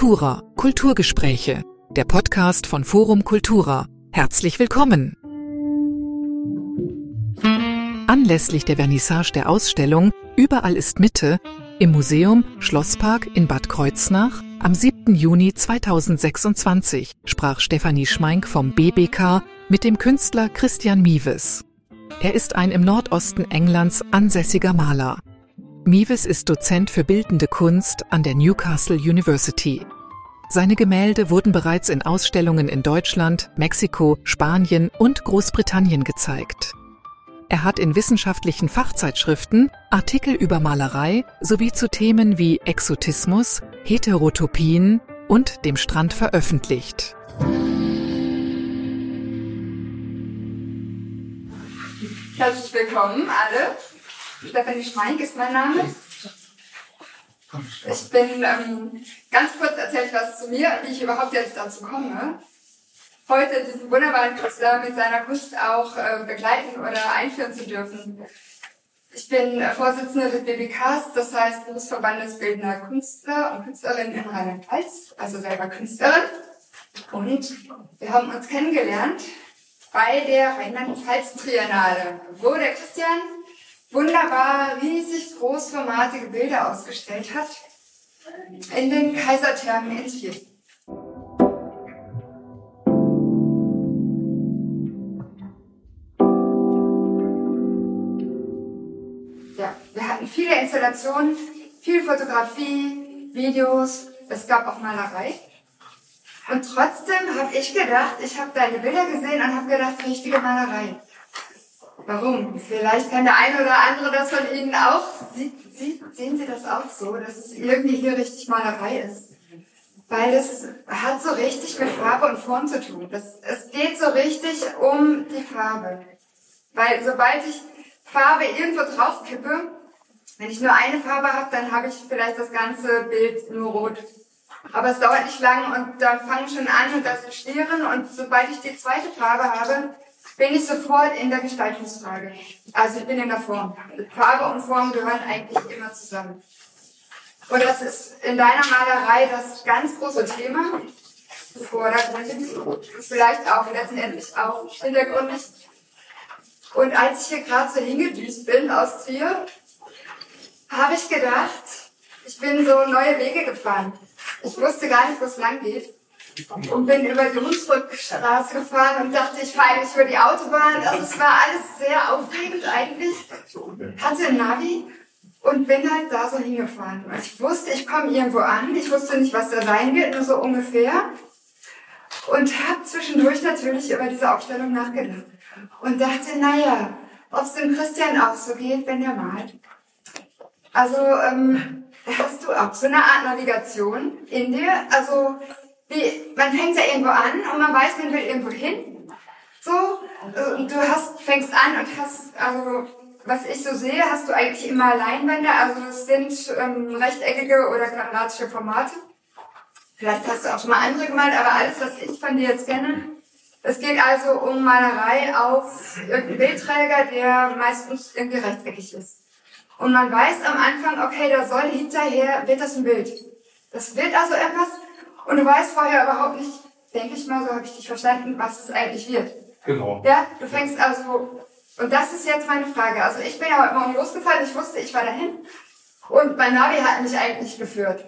Cultura, Kulturgespräche, der Podcast von Forum Cultura. Herzlich willkommen! Anlässlich der Vernissage der Ausstellung Überall ist Mitte im Museum Schlosspark in Bad Kreuznach am 7. Juni 2026 sprach Stefanie Schmeink vom BBK mit dem Künstler Christian Mewes. Er ist ein im Nordosten Englands ansässiger Maler. Mewes ist Dozent für Bildende Kunst an der Newcastle University. Seine Gemälde wurden bereits in Ausstellungen in Deutschland, Mexiko, Spanien und Großbritannien gezeigt. Er hat in wissenschaftlichen Fachzeitschriften Artikel über Malerei sowie zu Themen wie Exotismus, Heterotopien und dem Strand veröffentlicht. Herzlich willkommen alle. Stefanie Schmeink ist mein Name. Ich bin, ganz kurz erzähle ich was zu mir, wie ich überhaupt jetzt dazu komme, heute diesen wunderbaren Künstler mit seiner Kunst auch begleiten oder einführen zu dürfen. Ich bin Vorsitzende des BBKs, das heißt Berufsverbandes Bildender Künstler und Künstlerinnen in Rheinland-Pfalz, also selber Künstlerin. Und wir haben uns kennengelernt bei der Rheinland-Pfalz-Triennale, wo der Christian wunderbar, riesig großformatige Bilder ausgestellt hat in den Kaiserthermen in Trier. Ja, wir hatten viele Installationen, viel Fotografie, Videos, es gab auch Malerei. Und trotzdem habe ich gedacht, ich habe deine Bilder gesehen und habe gedacht, richtige Malerei. Warum? Vielleicht kann der eine oder andere das von Ihnen auch. Sehen Sie das auch so, dass es irgendwie hier richtig Malerei ist? Weil es hat so richtig mit Farbe und Form zu tun. Es geht so richtig um die Farbe. Weil sobald ich Farbe irgendwo draufkippe, wenn ich nur eine Farbe habe, dann habe ich vielleicht das ganze Bild nur rot. Aber es dauert nicht lang und dann fangen schon an und das sind Schlieren und sobald ich die zweite Farbe habe, bin ich sofort in der Gestaltungsfrage. Also ich bin in der Form. Farbe und Form gehören eigentlich immer zusammen. Und das ist in deiner Malerei das ganz große Thema. Vordergründig, vielleicht auch letztendlich auch hintergründig. Und als ich hier gerade so hingedüst bin aus Trier, habe ich gedacht, ich bin so neue Wege gefahren. Ich wusste gar nicht, wo es lang geht. Und bin über die Hunsrückstraße gefahren und dachte, ich fahre eigentlich über die Autobahn. Also es war alles sehr aufregend eigentlich. Hatte ein Navi und bin halt da so hingefahren. Und ich wusste, ich komme irgendwo an. Ich wusste nicht, was da sein wird, nur so ungefähr. Und habe zwischendurch natürlich über diese Aufstellung nachgedacht. Und dachte, naja, ob es dem Christian auch so geht, wenn er malt. Also hast du auch so eine Art Navigation in dir? Also man fängt ja irgendwo an und man weiß, man will irgendwo hin. So, und du fängst an und hast, also was ich so sehe, hast du eigentlich immer Leinwände, also es sind rechteckige oder quadratische Formate. Vielleicht hast du auch schon mal andere gemalt, aber alles, was ich von dir jetzt kenne, es geht also um Malerei auf irgendeinen Bildträger, der meistens irgendwie rechteckig ist. Und man weiß am Anfang, okay, da soll hinterher, wird das ein Bild. Das wird also etwas. Und du weißt vorher überhaupt nicht, denke ich mal, so habe ich dich verstanden, was es eigentlich wird. Genau. Ja, du fängst also, und das ist jetzt meine Frage. Also ich bin ja heute Morgen losgefahren, ich wusste, ich war dahin. Und mein Navi hat mich eigentlich geführt.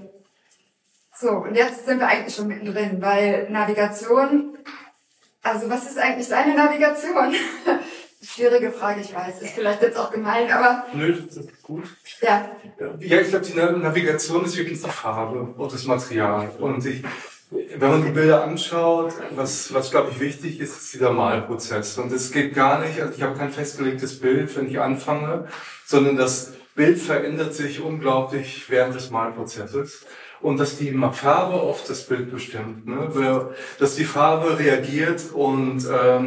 So, und jetzt sind wir eigentlich schon mittendrin, weil Navigation, also was ist eigentlich deine Navigation? Schwierige Frage, ich weiß, ist vielleicht jetzt auch gemein, aber... Nö, das ist gut. Ja. Ja, ich glaube, die Navigation ist wirklich die Farbe und das Material. Und wenn man die Bilder anschaut, was glaube ich wichtig ist, ist dieser Malprozess. Und es geht gar nicht, also ich habe kein festgelegtes Bild, wenn ich anfange, sondern das Bild verändert sich unglaublich während des Malprozesses. Und dass die Farbe oft das Bild bestimmt, ne? Dass die Farbe reagiert und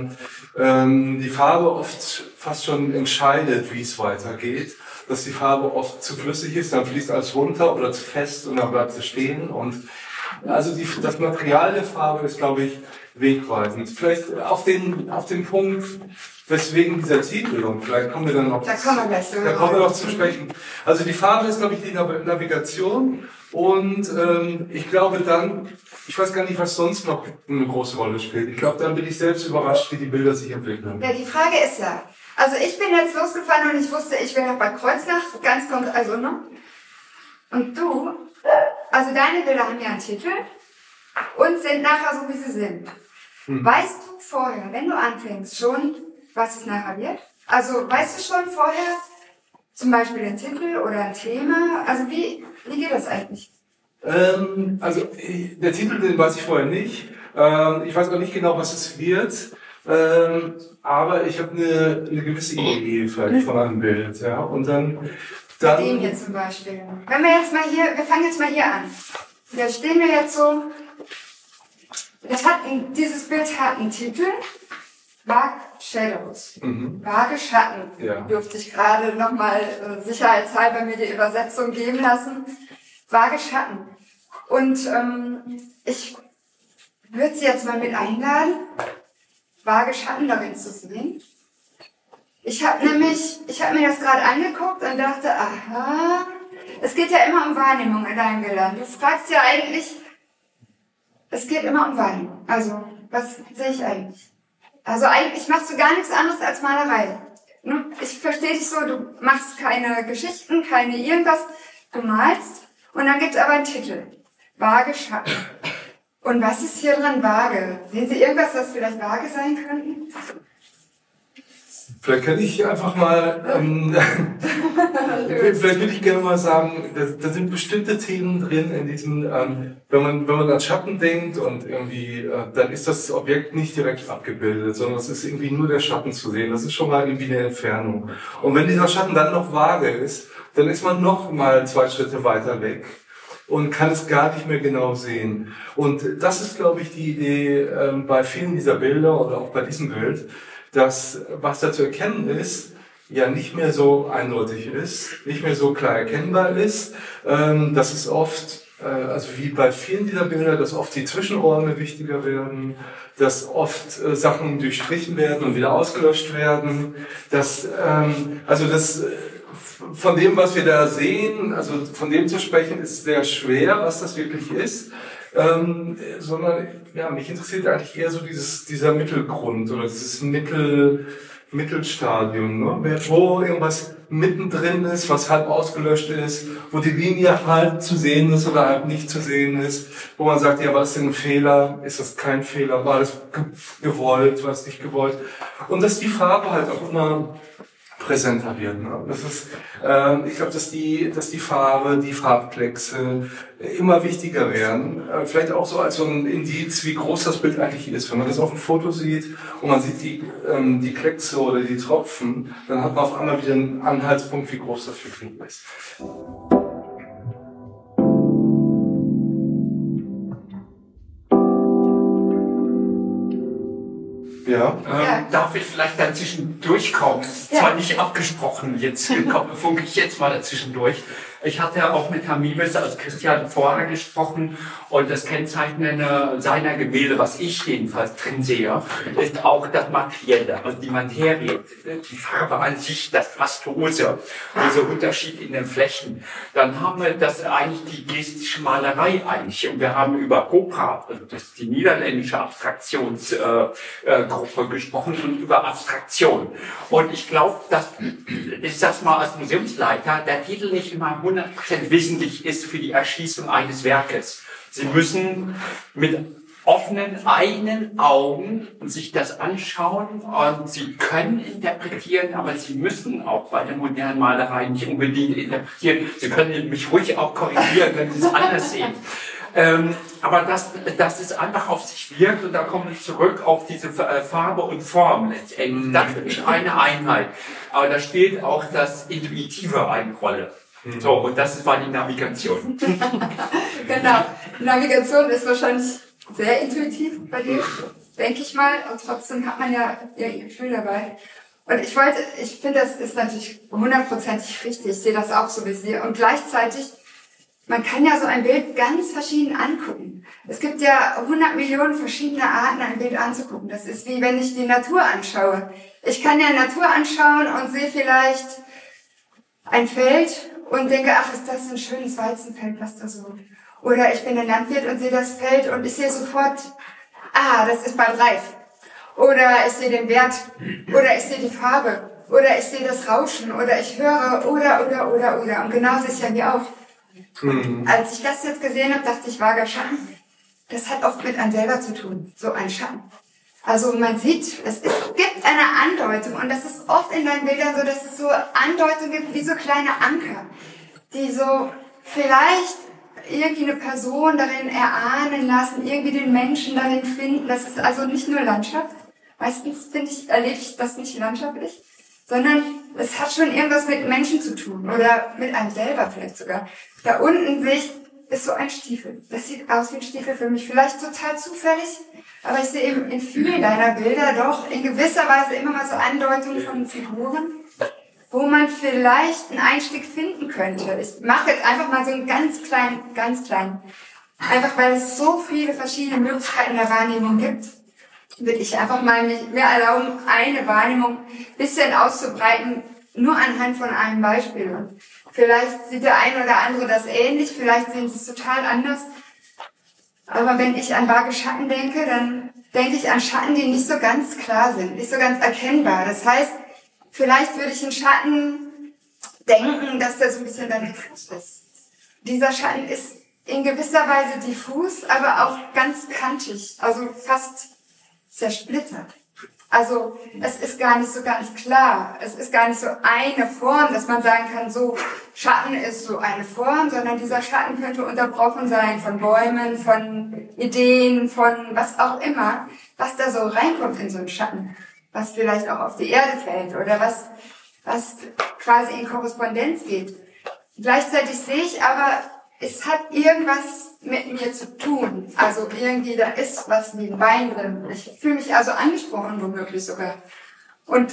die Farbe oft fast schon entscheidet, wie es weitergeht. Dass die Farbe oft zu flüssig ist, dann fließt alles runter oder zu fest und dann bleibt sie stehen. Und Also das Material der Farbe ist, glaube ich, wegweisend. Vielleicht auf den Punkt, weswegen dieser Titel, und vielleicht kommen wir dann noch, da kommen wir noch zu sprechen. Also die Farbe ist, glaube ich, die Navigation, und ich glaube dann, ich weiß gar nicht, was sonst noch eine große Rolle spielt. Ich glaube, dann bin ich selbst überrascht, wie die Bilder sich entwickeln. Ja, die Frage ist ja, also ich bin jetzt losgefahren und ich wusste, ich will nach Bad Kreuznach, ganz konkret, also, ne? Und du, also deine Bilder haben ja einen Titel und sind nachher so, wie sie sind. Weißt du vorher, wenn du anfängst, schon, was es nachher wird? Also weißt du schon vorher zum Beispiel den Titel oder ein Thema? Also wie geht das eigentlich? Also der Titel, den weiß ich vorher nicht. Ich weiß auch nicht genau, was es wird. Aber ich habe eine gewisse Idee vielleicht von einem Bild. Ja? Und dann Den hier zum Beispiel. Wenn wir jetzt mal hier, wir fangen jetzt mal hier an. Da stehen wir jetzt so. Dieses Bild hat einen Titel. Dark Shadows. Vage Schatten. Ja. Durfte ich gerade nochmal sicherheitshalber mir die Übersetzung geben lassen. Vage Schatten. Und ich würde Sie jetzt mal mit einladen, vage Schatten darin zu sehen. Ich habe mir das gerade angeguckt und dachte, aha, es geht ja immer um Wahrnehmung in deinen Bildern. Du fragst ja eigentlich, es geht immer um Wahrnehmung. Also, was sehe ich eigentlich? Also eigentlich machst du gar nichts anderes als Malerei. Ich verstehe dich so, du machst keine Geschichten, keine irgendwas, du malst und dann gibt es aber einen Titel. Vage Schatten. Und was ist hier dran vage? Sehen Sie irgendwas, was vielleicht vage sein könnte? Vielleicht kann ich einfach mal, vielleicht würde ich gerne mal sagen, da sind bestimmte Themen drin in diesem, wenn man an Schatten denkt und irgendwie, dann ist das Objekt nicht direkt abgebildet, sondern es ist irgendwie nur der Schatten zu sehen. Das ist schon mal irgendwie eine Entfernung. Und wenn dieser Schatten dann noch vage ist, dann ist man noch mal 2 Schritte weiter weg und kann es gar nicht mehr genau sehen. Und das ist, glaube ich, die Idee bei vielen dieser Bilder oder auch bei diesem Bild, dass was da zu erkennen ist, ja nicht mehr so eindeutig ist, nicht mehr so klar erkennbar ist, dass es oft, also wie bei vielen dieser Bilder, dass oft die Zwischenräume wichtiger werden, dass oft Sachen durchstrichen werden und wieder ausgelöscht werden, dass, von dem, was wir da sehen, also von dem zu sprechen, ist sehr schwer, was das wirklich ist. Sondern ja, mich interessiert eigentlich eher so dieser Mittelgrund oder dieses Mittelstadium, ne? Wo irgendwas mittendrin ist, was halb ausgelöscht ist, wo die Linie halb zu sehen ist oder halb nicht zu sehen ist, wo man sagt, ja, war das denn ein Fehler, ist das kein Fehler, war das gewollt, war es nicht gewollt, und dass die Farbe halt auch immer präsenter wird. Ne? Das ist, ich glaube, dass die Farbe, die Farbkleckse immer wichtiger werden. Vielleicht auch so als so ein Indiz, wie groß das Bild eigentlich ist. Wenn man das auf dem Foto sieht und man sieht die Kleckse oder die Tropfen, dann hat man auf einmal wieder einen Anhaltspunkt, wie groß das wirklich ist. Ja. Darf ich vielleicht dazwischen durchkommen? Ist zwar nicht abgesprochen, jetzt funke ich jetzt mal dazwischendurch. Ich hatte ja auch mit Herrn Miebels, also Christian, vorher gesprochen, und das Kennzeichnende seiner Gemälde, was ich jedenfalls drin sehe, ist auch das Materielle, also die Materie, die Farbe an sich, das Pastose, dieser Unterschied in den Flächen. Dann haben wir das eigentlich die gestische Malerei eigentlich, und wir haben über Copra, also das ist die niederländische Abstraktionsgruppe gesprochen, und über Abstraktion. Und ich glaube, dass, ich sag's mal als Museumsleiter, der Titel nicht immer 100% wesentlich ist für die Erschließung eines Werkes. Sie müssen mit offenen eigenen Augen sich das anschauen, und Sie können interpretieren, aber Sie müssen auch bei der modernen Malerei nicht unbedingt interpretieren. Sie können mich ruhig auch korrigieren, wenn Sie es anders sehen. Aber dass es einfach auf sich wirkt, und da komme ich zurück auf diese Farbe und Form letztendlich. Das ist eine Einheit. Aber da spielt auch das Intuitive eine Rolle. So, und das war die Navigation. Genau. Navigation ist wahrscheinlich sehr intuitiv bei dir, denke ich mal. Und trotzdem hat man ja ihr Gefühl dabei. Und ich finde, das ist natürlich 100%ig richtig. Ich sehe das auch so wie Sie. Und gleichzeitig man kann ja so ein Bild ganz verschieden angucken. Es gibt ja 100 Millionen verschiedene Arten, ein Bild anzugucken. Das ist wie wenn ich die Natur anschaue. Ich kann ja Natur anschauen und sehe vielleicht ein Feld und denke, ach, ist das ein schönes Weizenfeld, was da so. Oder ich bin ein Landwirt und sehe das Feld und ich sehe sofort, das ist bald reif. Oder ich sehe den Wert. Oder ich sehe die Farbe. Oder ich sehe das Rauschen. Oder ich höre. Oder. Und genauso ist ja hier auch. Als ich das jetzt gesehen habe, dachte ich, vager Schatten. Das hat oft mit einem selber zu tun. So ein Schatten. Also man sieht, es gibt eine Andeutung. Und das ist oft in deinen Bildern so, dass es so Andeutungen gibt, wie so kleine Anker. Die so vielleicht irgendwie eine Person darin erahnen lassen, irgendwie den Menschen darin finden. Das ist also nicht nur Landschaft. Meistens erlebe ich das nicht landschaftlich, sondern es hat schon irgendwas mit Menschen zu tun oder mit einem selber vielleicht sogar. Da unten sehe ich, ist so ein Stiefel. Das sieht aus wie ein Stiefel für mich. Vielleicht total zufällig, aber ich sehe eben in vielen deiner Bilder doch in gewisser Weise immer mal so Andeutungen von Figuren, wo man vielleicht einen Einstieg finden könnte. Ich mache jetzt einfach mal so einen ganz kleinen. Einfach weil es so viele verschiedene Möglichkeiten der Wahrnehmung gibt, würde ich einfach mal mir erlauben, eine Wahrnehmung ein bisschen auszubreiten, nur anhand von einem Beispiel. Und vielleicht sieht der eine oder andere das ähnlich, vielleicht sehen sie es total anders. Aber wenn ich an vage Schatten denke, dann denke ich an Schatten, die nicht so ganz klar sind, nicht so ganz erkennbar. Das heißt, vielleicht würde ich einen Schatten denken, dass der so ein bisschen dann diffus ist. Dieser Schatten ist in gewisser Weise diffus, aber auch ganz kantig, also fast zersplittert. Also es ist gar nicht so ganz klar. Es ist gar nicht so eine Form, dass man sagen kann, so Schatten ist so eine Form, sondern dieser Schatten könnte unterbrochen sein von Bäumen, von Ideen, von was auch immer, was da so reinkommt in so einen Schatten, was vielleicht auch auf die Erde fällt oder was quasi in Korrespondenz geht. Gleichzeitig sehe ich aber, es hat irgendwas mit mir zu tun. Also irgendwie, da ist was wie ein Bein drin. Ich fühle mich also angesprochen, womöglich sogar. Und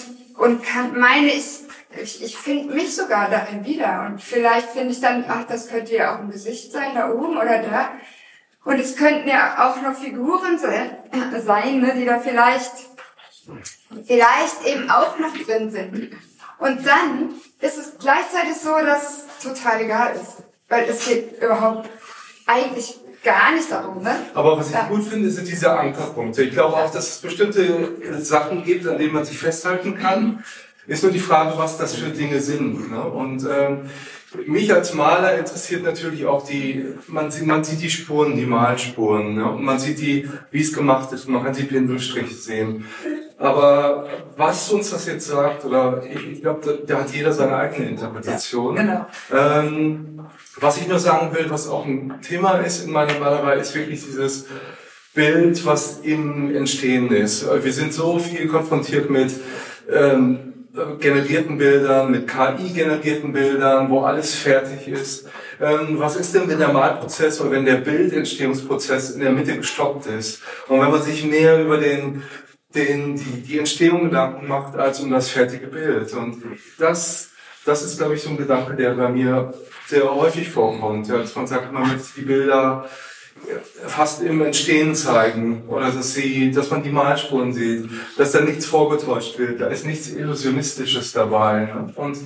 ich finde mich sogar darin wieder. Und vielleicht finde ich dann, ach, das könnte ja auch ein Gesicht sein, da oben oder da. Und es könnten ja auch noch Figuren sein, ne, die da vielleicht eben auch noch drin sind. Und dann ist es gleichzeitig so, dass es total egal ist. Weil es geht überhaupt eigentlich gar nicht darum, ne? Aber was ich gut finde, sind diese Ankerpunkte. Ich glaube auch, dass es bestimmte Sachen gibt, an denen man sich festhalten kann. Ist nur die Frage, was das für Dinge sind. Ne? Und mich als Maler interessiert natürlich auch man sieht die Spuren, die Malspuren. Ne? Und man sieht wie es gemacht ist. Und man kann die Pinselstriche sehen. Aber was uns das jetzt sagt, oder ich glaube, da hat jeder seine eigene Interpretation. Ja, genau. Was ich nur sagen will, was auch ein Thema ist in meiner Malerei, ist wirklich dieses Bild, was im Entstehen ist. Wir sind so viel konfrontiert mit generierten Bildern, mit KI-generierten Bildern, wo alles fertig ist. Was ist denn, wenn der Malprozess oder wenn der Bildentstehungsprozess in der Mitte gestoppt ist? Und wenn man sich mehr über die Entstehung Gedanken macht, als um das fertige Bild. Und das ist, glaube ich, so ein Gedanke, der bei mir sehr häufig vorkommt, ja, dass man sagt, man möchte die Bilder fast im Entstehen zeigen oder dass man die Malspuren sieht, dass da nichts vorgetäuscht wird, da ist nichts Illusionistisches dabei. Ne? Und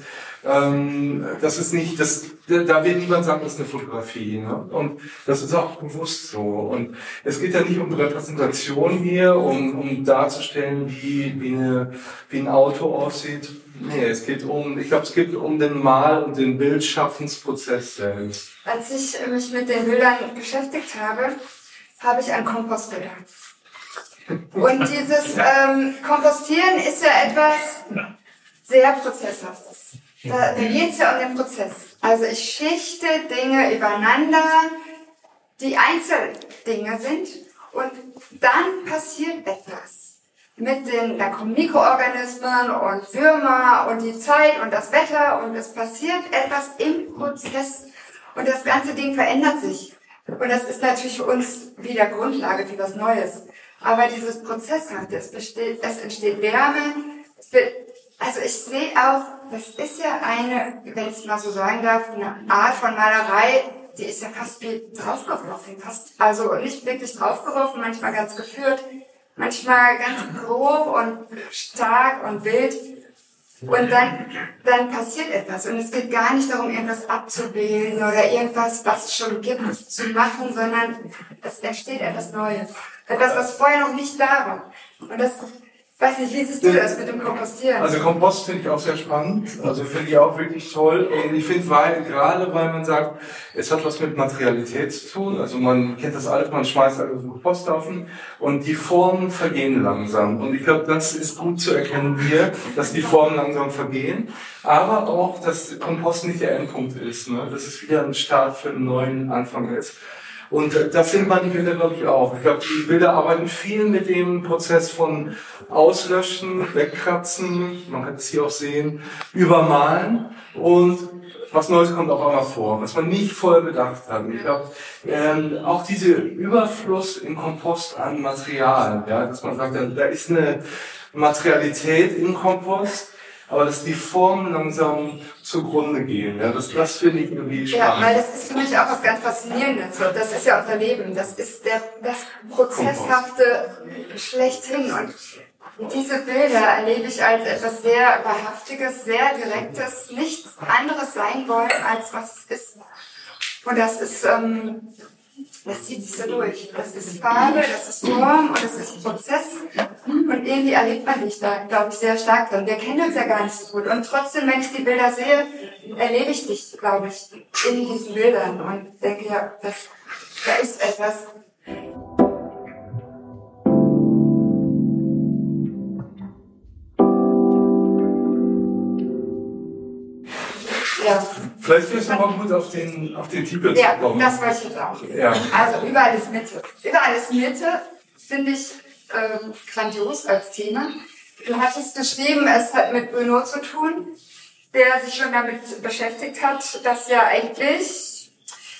das ist nicht, da wird niemand sagen, das ist eine Fotografie. Ne? Und das ist auch bewusst so. Und es geht ja nicht um Repräsentation hier, um darzustellen, wie ein Auto aussieht. Nee, es geht um den Mal- und den Bildschaffensprozess selbst. Als ich mich mit den Bildern beschäftigt habe, habe ich an Kompost gedacht. Und dieses Kompostieren ist ja etwas sehr Prozesshaftes. Da geht es ja um den Prozess. Also ich schichte Dinge übereinander, die Einzeldinge sind, und dann passiert etwas. Da kommen Mikroorganismen und Würmer und die Zeit und das Wetter, und es passiert etwas im Prozess und das ganze Ding verändert sich. Und das ist natürlich für uns wieder Grundlage für was Neues. Aber dieses Prozesshafte, es entsteht Wärme, also ich sehe auch, das ist ja wenn ich es mal so sagen darf, eine Art von Malerei, die ist ja fast wie draufgeworfen. Also nicht wirklich draufgeworfen, manchmal ganz geführt, manchmal ganz grob und stark und wild. Und dann passiert etwas. Und es geht gar nicht darum, irgendwas abzubilden oder irgendwas, was es schon gibt, zu machen, sondern es entsteht etwas Neues. Etwas, was vorher noch nicht da war. Und das, weiß nicht, wie siehst du das mit dem Kompostieren? Also Kompost finde ich auch sehr spannend. Also finde ich auch wirklich toll. Und ich finde, gerade weil man sagt, es hat was mit Materialität zu tun. Also man kennt das alles, man schmeißt alles auf den Komposthaufen und die Formen vergehen langsam. Und ich glaube, das ist gut zu erkennen hier, dass die Formen langsam vergehen. Aber auch, dass Kompost nicht der Endpunkt ist. Ne? Dass es wieder ein Start für einen neuen Anfang ist. Und das sind manche Bilder, glaube ich, auch. Ich glaube, die Bilder arbeiten viel mit dem Prozess von Auslöschen, Wegkratzen, man kann es hier auch sehen, übermalen und was Neues kommt auf einmal vor, was man nicht vorher bedacht hat. Ich glaube, auch dieser Überfluss im Kompost an Material, ja, dass man sagt, da ist eine Materialität im Kompost, aber dass die Formen langsam zugrunde gehen. Ja, das finde ich irgendwie spannend. Ja, weil das ist für mich auch was ganz Faszinierendes. Das ist ja unser Leben. Das ist das Prozesshafte schlechthin. Und diese Bilder erlebe ich als etwas sehr Wahrhaftiges, sehr Direktes, nichts anderes sein wollen, als was es ist. Und das ist, das zieht sich so durch. Das ist Farbe, das ist Form und das ist Prozess. Und irgendwie erlebt man dich da, glaube ich, sehr stark drin. Wir kennen uns ja gar nicht so gut. Und trotzdem, wenn ich die Bilder sehe, erlebe ich dich, glaube ich, in diesen Bildern. Und denke, ja, da ist etwas. Ja. Vielleicht willst du noch mal gut auf den Titel zu kommen. Ja, das wollte ich jetzt auch. Ja. Also überall ist Mitte. Überall ist Mitte, finde ich grandios als Thema. Du hattest geschrieben, es hat mit Bruno zu tun, der sich schon damit beschäftigt hat, dass ja eigentlich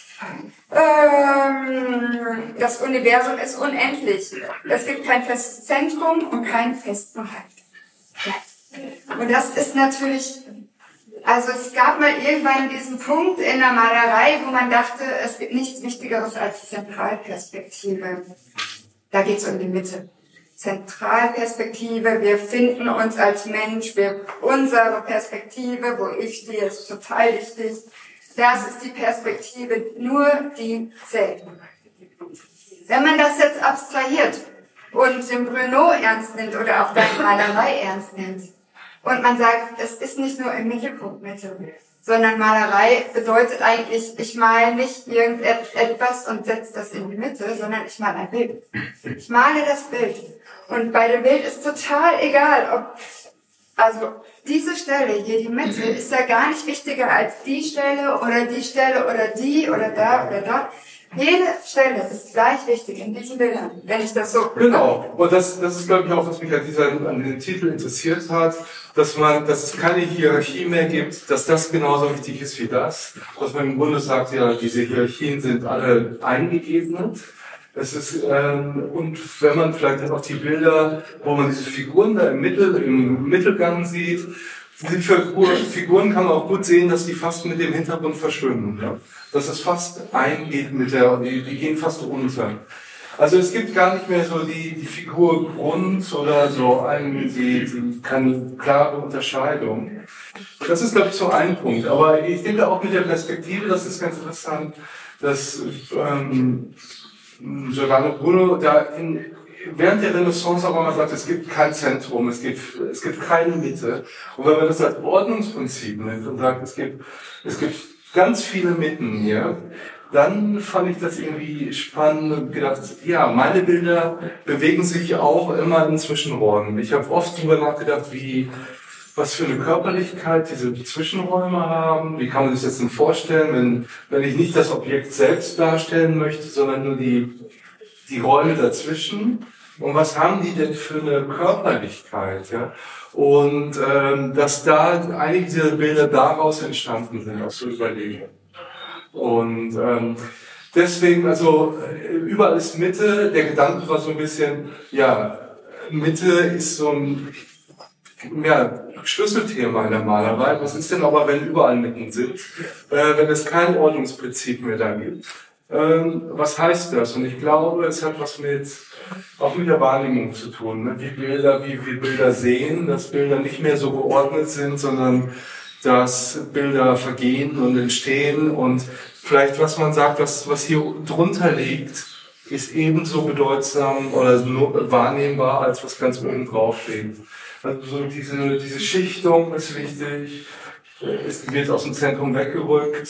das Universum ist unendlich. Es gibt kein festes Zentrum und keinen festen Halt. Und das ist natürlich... Also es gab mal irgendwann diesen Punkt in der Malerei, wo man dachte, es gibt nichts Wichtigeres als Zentralperspektive. Da geht es um die Mitte. Zentralperspektive, wir finden uns als Mensch, unsere Perspektive, wo ich stehe, ist total wichtig. Das ist die Perspektive, nur die zählt. Wenn man das jetzt abstrahiert und den Bruno ernst nimmt oder auch deine Malerei ernst nimmt, und man sagt, es ist nicht nur im Mittelpunkt Mitte, sondern Malerei bedeutet eigentlich, ich male nicht irgendetwas und setze das in die Mitte, sondern ich male ein Bild. Ich male das Bild. Und bei dem Bild ist total egal, also diese Stelle hier, die Mitte, ist ja gar nicht wichtiger als die Stelle oder die oder da oder da. Jede Stelle ist gleich wichtig in diesen Bildern, wenn ich das so... Genau. Und das ist, glaube ich, auch, was mich an den Titel interessiert hat, dass es keine Hierarchie mehr gibt, dass das genauso wichtig ist wie das. Dass man im Grunde sagt, ja, diese Hierarchien sind alle eingeebnet. Es ist, und wenn man vielleicht auch die Bilder, wo man diese Figuren da im Mittelgang sieht, die Figuren kann man auch gut sehen, dass die fast mit dem Hintergrund verschwimmen. Ja? Dass es fast eingeht die gehen fast unter. Also es gibt gar nicht mehr so die Figur Grund oder so keine klare Unterscheidung. Das ist, glaube ich, so ein Punkt. Aber ich denke auch mit der Perspektive, das ist ganz interessant, dass Giordano Bruno während der Renaissance auch immer sagt, es gibt kein Zentrum, es gibt keine Mitte. Und wenn man das als Ordnungsprinzip nimmt und sagt, es gibt ganz viele Mitten hier, dann fand ich das irgendwie spannend und gedacht, ja, meine Bilder bewegen sich auch immer in Zwischenräumen. Ich habe oft darüber nachgedacht, was für eine Körperlichkeit diese Zwischenräume haben. Wie kann man sich das denn vorstellen, wenn ich nicht das Objekt selbst darstellen möchte, sondern nur die Räume dazwischen? Und was haben die denn für eine Körperlichkeit? Ja? Und dass da einige dieser Bilder daraus entstanden sind, aus so Überlegungen. Und deswegen, also überall ist Mitte. Der Gedanke war so ein bisschen, ja, Mitte ist so ein Schlüsselthema in der Malerei. Was ist denn aber, wenn überall Mitten sind? Wenn es kein Ordnungsprinzip mehr da gibt? Was heißt das? Und ich glaube, es hat was auch mit der Wahrnehmung zu tun. Ne? Wie wir Bilder sehen, dass Bilder nicht mehr so geordnet sind, sondern dass Bilder vergehen und entstehen und vielleicht, was man sagt, was hier drunter liegt, ist ebenso bedeutsam oder nur wahrnehmbar, als was ganz oben drauf liegt. Also so diese Schichtung ist wichtig, es wird aus dem Zentrum weggerückt.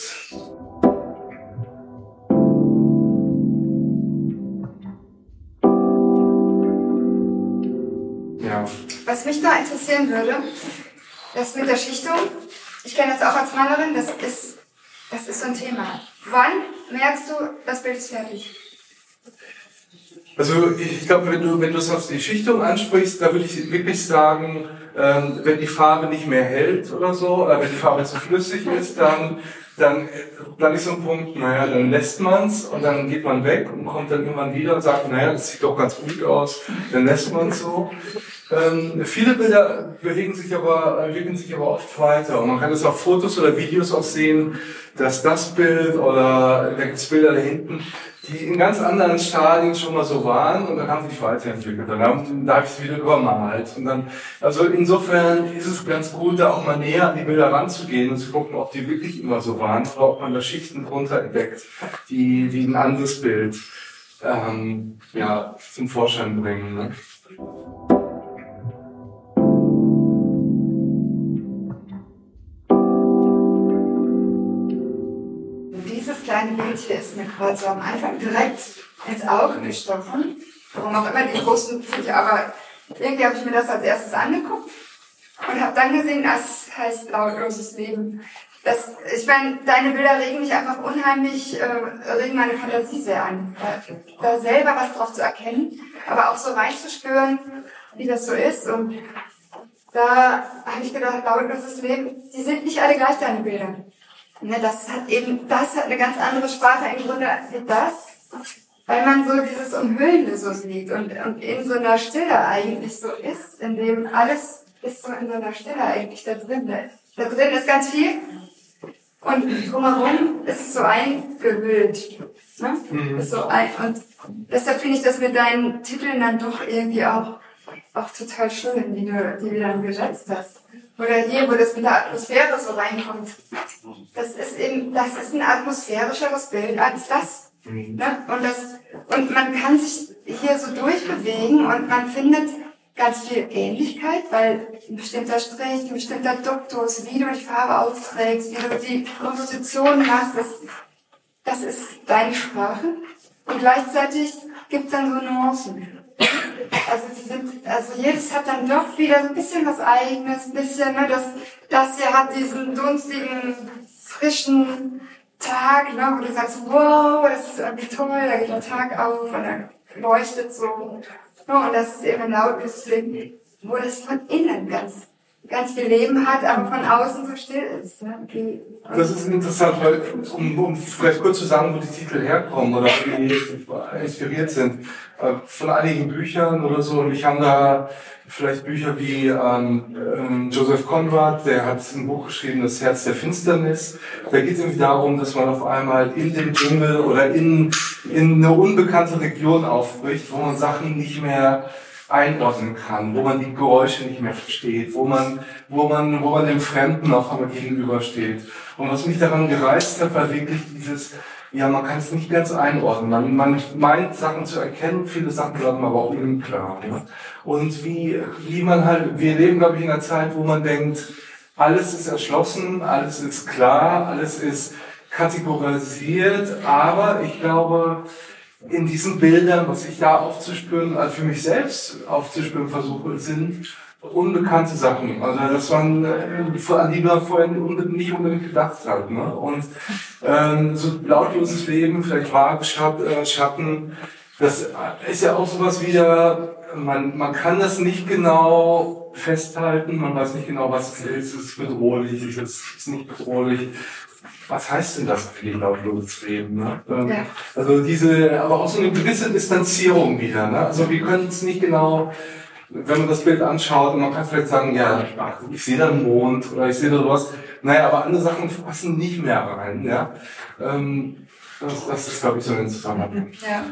Ja. Was mich da interessieren würde, das mit der Schichtung, ich kenne das auch als Malerin, das ist so ein Thema. Wann merkst du, das Bild ist fertig? Also ich glaube, wenn du es auf die Schichtung ansprichst, da würde ich wirklich sagen, wenn die Farbe nicht mehr hält oder so, wenn die Farbe zu flüssig ist, dann ist so ein Punkt, naja, dann lässt man's und dann geht man weg und kommt dann irgendwann wieder und sagt, naja, das sieht doch ganz gut aus, dann lässt man es so. Viele Bilder entwickeln sich aber oft weiter und man kann es auf Fotos oder Videos auch sehen, dass das Bild oder da gibt es Bilder da hinten, die in ganz anderen Stadien schon mal so waren und dann haben sie sich weiterentwickelt. Dann habe ich es wieder übermalt. Und dann, also insofern ist es ganz gut, da auch mal näher an die Bilder ranzugehen und zu gucken, ob die wirklich immer so waren oder ob man da Schichten drunter entdeckt, die ein anderes Bild zum Vorschein bringen. Ne? Dieses kleine Bild hier ist mir gerade so am Anfang direkt ins Auge gestochen. Warum auch immer die großen Bücher, aber irgendwie habe ich mir das als erstes angeguckt und habe dann gesehen, das heißt lautloses Leben. Ich meine, deine Bilder regen mich einfach unheimlich, regen meine Fantasie sehr an. Da selber was drauf zu erkennen, aber auch so reinzuspüren, wie das so ist. Und da habe ich gedacht, lautloses Leben, die sind nicht alle gleich, deine Bilder. Ne, das hat eine ganz andere Sprache im Grunde wie das, weil man so dieses Umhüllende so sieht und in so einer Stille eigentlich so ist, in dem alles ist so in so einer Stille eigentlich da drin. Da drin ist ganz viel und drumherum ist es so eingehüllt. Ne? Ist so und deshalb finde ich das mit deinen Titeln dann doch irgendwie auch total schön, die du dann gesetzt hast. Oder hier, wo das mit der Atmosphäre so reinkommt. Das ist ein atmosphärischeres Bild als das. Ne? Und man kann sich hier so durchbewegen und man findet ganz viel Ähnlichkeit, weil ein bestimmter Strich, ein bestimmter Duktus, wie du die Farbe aufträgst, wie du die Komposition machst, das ist deine Sprache. Und gleichzeitig gibt es dann so Nuancen. Also jedes hat dann doch wieder so ein bisschen was Eigenes, ein bisschen, ne, das hier hat diesen dunstigen, frischen Tag, ne, wo du sagst, wow, das ist irgendwie toll, da geht der Tag auf und dann leuchtet so. Ne, und das ist eben ein lautloses Leben, wo das von innen ganz viel Leben hat, aber von außen so still ist. Ne? Das ist interessant, weil, um vielleicht kurz zu sagen, wo die Titel herkommen oder wie die inspiriert sind, von einigen Büchern oder so. Und ich habe da vielleicht Bücher wie Joseph Conrad, der hat ein Buch geschrieben, Das Herz der Finsternis. Da geht es irgendwie darum, dass man auf einmal in den Dschungel oder in eine unbekannte Region aufbricht, wo man Sachen nicht mehr einordnen kann, wo man die Geräusche nicht mehr versteht, wo man dem Fremden auf einmal gegenübersteht. Und was mich daran gereizt hat, war wirklich dieses, ja, man kann es nicht ganz einordnen. Man meint, Sachen zu erkennen, viele Sachen bleiben aber auch unklar. Ne? Und wir leben, glaube ich, in einer Zeit, wo man denkt, alles ist erschlossen, alles ist klar, alles ist kategorisiert, aber ich glaube, in diesen Bildern, was ich da aufzuspüren, also für mich selbst aufzuspüren versuche, sind unbekannte Sachen. Also, dass man an die man vorher nicht unbedingt gedacht hat. Ne? Und so lautloses Leben, vielleicht vage Schatten, das ist ja auch sowas wieder, man kann das nicht genau festhalten, man weiß nicht genau, was es ist. Es ist bedrohlich, es ist nicht bedrohlich. Was heißt denn das für die lautloses Leben? Ne? Ja. Also aber auch so eine gewisse Distanzierung wieder. Ne? Also wir können es nicht genau wenn man das Bild anschaut und man kann vielleicht sagen, ja, ich sehe da einen Mond oder ich sehe da sowas. Naja, aber andere Sachen passen nicht mehr rein. Ja? Das ist, glaube ich, so ein Zusammenhang. Ja.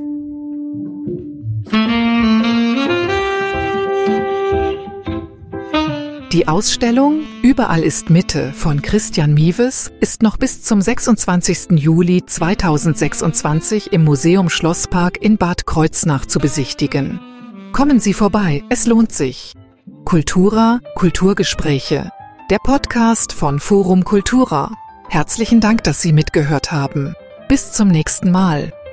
Die Ausstellung Überall ist Mitte von Christian Mieves ist noch bis zum 26. Juli 2026 im Museum Schlosspark in Bad Kreuznach zu besichtigen. Kommen Sie vorbei, es lohnt sich. Kultura, Kulturgespräche. Der Podcast von Forum Cultura. Herzlichen Dank, dass Sie mitgehört haben. Bis zum nächsten Mal.